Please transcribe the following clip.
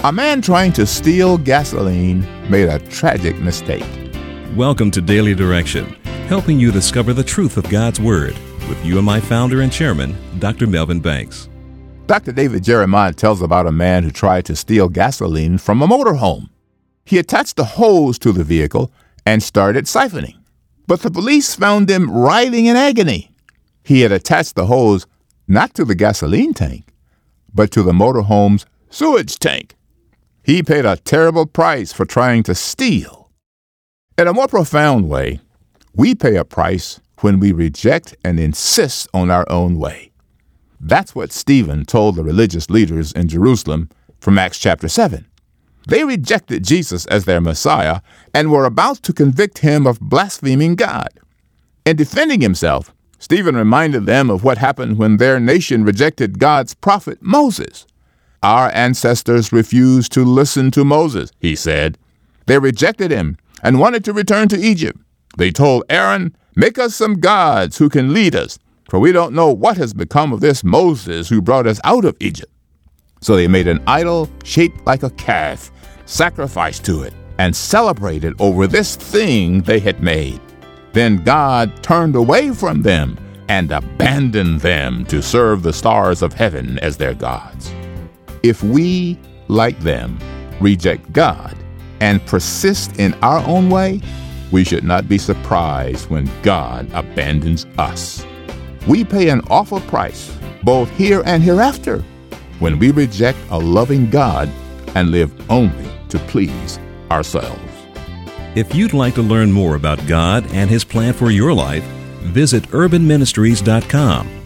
A man trying to steal gasoline made a tragic mistake. Welcome to Daily Direction, helping you discover the truth of God's Word with UMI founder and chairman, Dr. Melvin Banks. Dr. David Jeremiah tells about a man who tried to steal gasoline from a motorhome. He attached a hose to the vehicle and started siphoning. But the police found him writhing in agony. He had attached the hose not to the gasoline tank, but to the motorhome's sewage tank. He paid a terrible price for trying to steal. In a more profound way, we pay a price when we reject and insist on our own way. That's what Stephen told the religious leaders in Jerusalem from Acts chapter 7. They rejected Jesus as their Messiah and were about to convict him of blaspheming God. In defending himself, Stephen reminded them of what happened when their nation rejected God's prophet Moses. Our ancestors refused to listen to Moses, he said. They rejected him and wanted to return to Egypt. They told Aaron, "Make us some gods who can lead us, for we don't know what has become of this Moses who brought us out of Egypt." So they made an idol shaped like a calf, sacrificed to it, and celebrated over this thing they had made. Then God turned away from them and abandoned them to serve the stars of heaven as their gods. If we, like them, reject God and persist in our own way, we should not be surprised when God abandons us. We pay an awful price, both here and hereafter, when we reject a loving God and live only to please ourselves. If you'd like to learn more about God and His plan for your life, visit urbanministries.com